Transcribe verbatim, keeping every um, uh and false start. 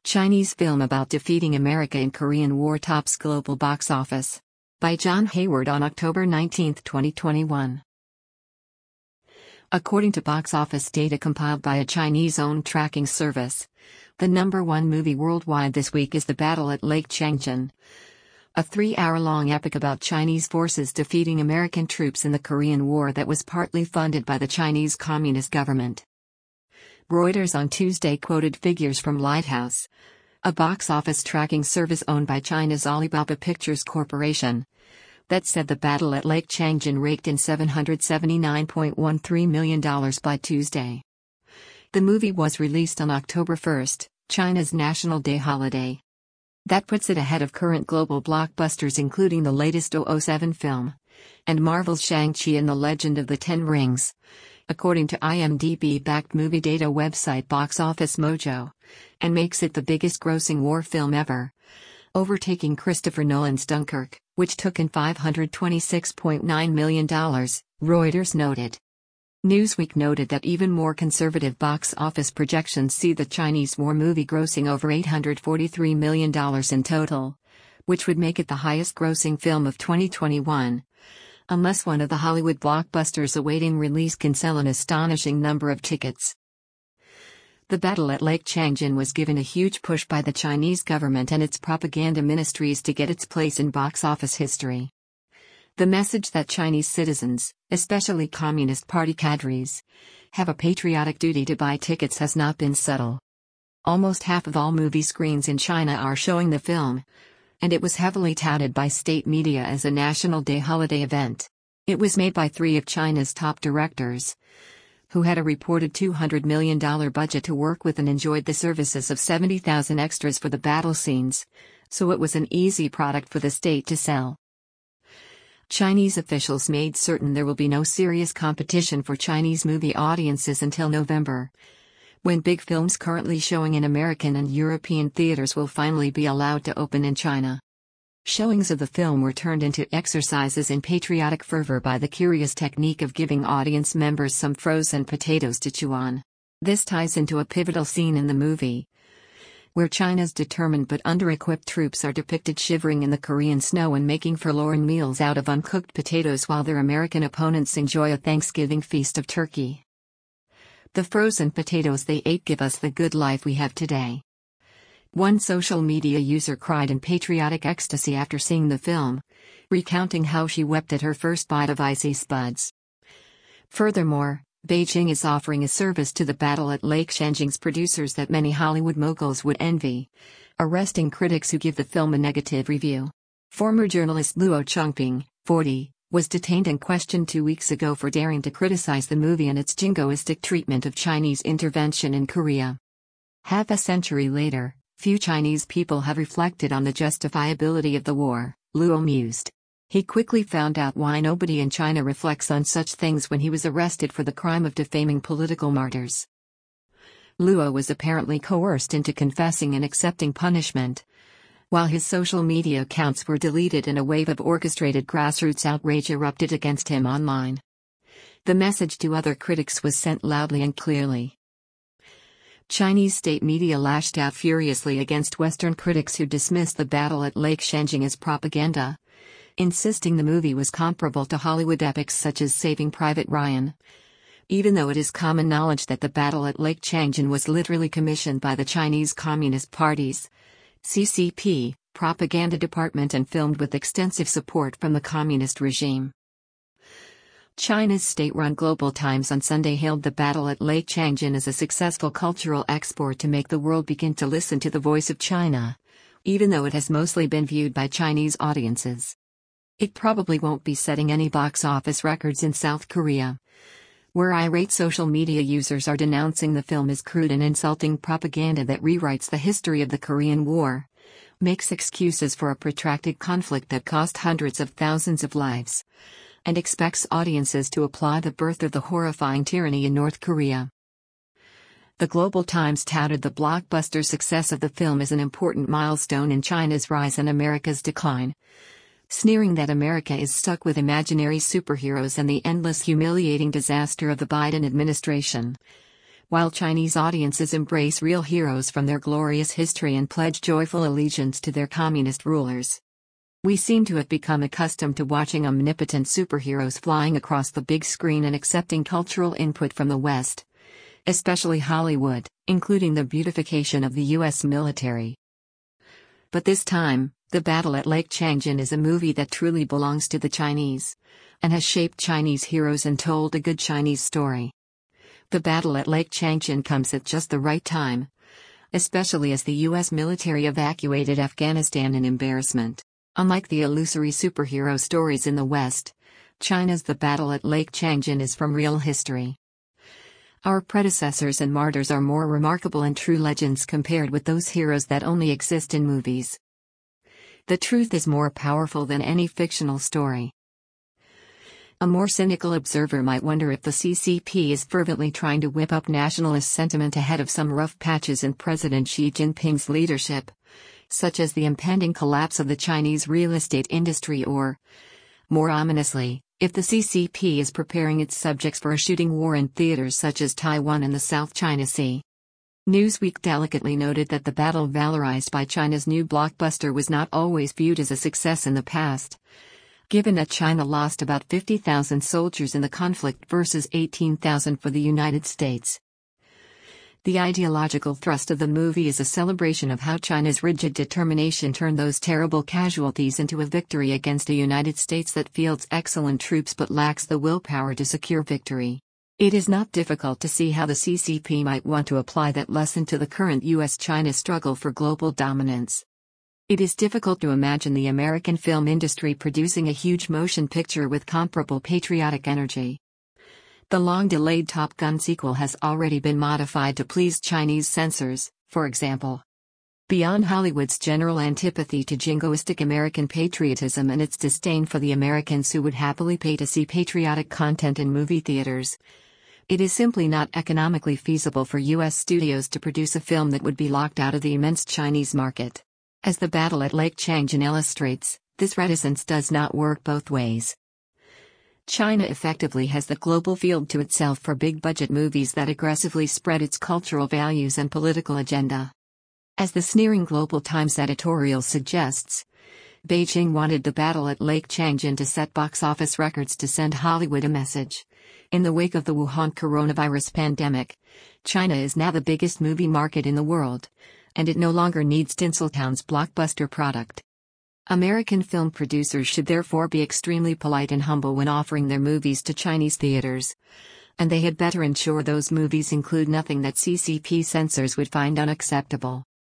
Chinese film about defeating America in Korean War tops global box office. By John Hayward on October nineteenth, twenty twenty-one. According to box office data compiled by a Chinese-owned tracking service, the number one movie worldwide this week is The Battle at Lake Changjin, a three-hour-long epic about Chinese forces defeating American troops in the Korean War that was partly funded by the Chinese Communist government. Reuters on Tuesday quoted figures from Lighthouse, a box office tracking service owned by China's Alibaba Pictures Corporation, that said the Battle at Lake Changjin raked in seven hundred seventy-nine point one three million dollars by Tuesday. The movie was released on October first, China's National Day holiday. That puts it ahead of current global blockbusters including the latest double oh seven film, and Marvel's Shang-Chi and the Legend of the Ten Rings, according to IMDb-backed movie data website Box Office Mojo, and makes it the biggest grossing war film ever, overtaking Christopher Nolan's Dunkirk, which took in five hundred twenty-six point nine million dollars, Reuters noted. Newsweek noted that even more conservative box office projections see the Chinese war movie grossing over eight hundred forty-three million dollars in total, which would make it the highest-grossing film of twenty twenty-one, unless one of the Hollywood blockbusters awaiting release can sell an astonishing number of tickets. The Battle at Lake Changjin was given a huge push by the Chinese government and its propaganda ministries to get its place in box office history. The message that Chinese citizens, especially Communist Party cadres, have a patriotic duty to buy tickets has not been subtle. Almost half of all movie screens in China are showing the film, and it was heavily touted by state media as a National Day holiday event. It was made by three of China's top directors, who had a reported two hundred million dollars budget to work with and enjoyed the services of seventy thousand extras for the battle scenes, so it was an easy product for the state to sell. Chinese officials made certain there will be no serious competition for Chinese movie audiences until November, when big films currently showing in American and European theaters will finally be allowed to open in China. Showings of the film were turned into exercises in patriotic fervor by the curious technique of giving audience members some frozen potatoes to chew on. This ties into a pivotal scene in the movie, where China's determined but under-equipped troops are depicted shivering in the Korean snow and making forlorn meals out of uncooked potatoes while their American opponents enjoy a Thanksgiving feast of turkey. The frozen potatoes they ate give us the good life we have today. One social media user cried in patriotic ecstasy after seeing the film, recounting how she wept at her first bite of icy spuds. Furthermore, Beijing is offering a service to the Battle at Lake Changjin's producers that many Hollywood moguls would envy, arresting critics who give the film a negative review. Former journalist Luo Chongping, forty, was detained and questioned two weeks ago for daring to criticize the movie and its jingoistic treatment of Chinese intervention in Korea. Half a century later, few Chinese people have reflected on the justifiability of the war, Luo mused. He quickly found out why nobody in China reflects on such things when he was arrested for the crime of defaming political martyrs. Luo was apparently coerced into confessing and accepting punishment, while his social media accounts were deleted and a wave of orchestrated grassroots outrage erupted against him online. The message to other critics was sent loudly and clearly. Chinese state media lashed out furiously against Western critics who dismissed the Battle at Lake Changjin as propaganda, insisting the movie was comparable to Hollywood epics such as Saving Private Ryan, even though it is common knowledge that the Battle at Lake Changjin was literally commissioned by the Chinese Communist Party's C C P propaganda department and filmed with extensive support from the communist regime. China's state-run Global Times on Sunday hailed the Battle at Lake Changjin as a successful cultural export to make the world begin to listen to the voice of China, even though it has mostly been viewed by Chinese audiences. It probably won't be setting any box office records in South Korea, where irate social media users are denouncing the film as crude and insulting propaganda that rewrites the history of the Korean War, makes excuses for a protracted conflict that cost hundreds of thousands of lives, and expects audiences to applaud the birth of the horrifying tyranny in North Korea. The Global Times touted the blockbuster success of the film as an important milestone in China's rise and America's decline, sneering that America is stuck with imaginary superheroes and the endless humiliating disaster of the Biden administration, while Chinese audiences embrace real heroes from their glorious history and pledge joyful allegiance to their communist rulers. We seem to have become accustomed to watching omnipotent superheroes flying across the big screen and accepting cultural input from the West, especially Hollywood, including the beautification of the U S military. But this time, The Battle at Lake Changjin is a movie that truly belongs to the Chinese, and has shaped Chinese heroes and told a good Chinese story. The Battle at Lake Changjin comes at just the right time, especially as the U S military evacuated Afghanistan in embarrassment. Unlike the illusory superhero stories in the West, China's The Battle at Lake Changjin is from real history. Our predecessors and martyrs are more remarkable and true legends compared with those heroes that only exist in movies. The truth is more powerful than any fictional story. A more cynical observer might wonder if the C C P is fervently trying to whip up nationalist sentiment ahead of some rough patches in President Xi Jinping's leadership, such as the impending collapse of the Chinese real estate industry or, more ominously, if the C C P is preparing its subjects for a shooting war in theaters such as Taiwan and the South China Sea. Newsweek delicately noted that the battle valorized by China's new blockbuster was not always viewed as a success in the past, given that China lost about fifty thousand soldiers in the conflict versus eighteen thousand for the United States. The ideological thrust of the movie is a celebration of how China's rigid determination turned those terrible casualties into a victory against a United States that fields excellent troops but lacks the willpower to secure victory. It is not difficult to see how the C C P might want to apply that lesson to the current U S China struggle for global dominance. It is difficult to imagine the American film industry producing a huge motion picture with comparable patriotic energy. The long-delayed Top Gun sequel has already been modified to please Chinese censors, for example. Beyond Hollywood's general antipathy to jingoistic American patriotism and its disdain for the Americans who would happily pay to see patriotic content in movie theaters, it is simply not economically feasible for U S studios to produce a film that would be locked out of the immense Chinese market. As The Battle at Lake Changjin illustrates, this reticence does not work both ways. China effectively has the global field to itself for big-budget movies that aggressively spread its cultural values and political agenda. As the sneering Global Times editorial suggests, Beijing wanted The Battle at Lake Changjin to set box office records to send Hollywood a message. In the wake of the Wuhan coronavirus pandemic, China is now the biggest movie market in the world, and it no longer needs Tinseltown's blockbuster product. American film producers should therefore be extremely polite and humble when offering their movies to Chinese theaters, and they had better ensure those movies include nothing that C C P censors would find unacceptable.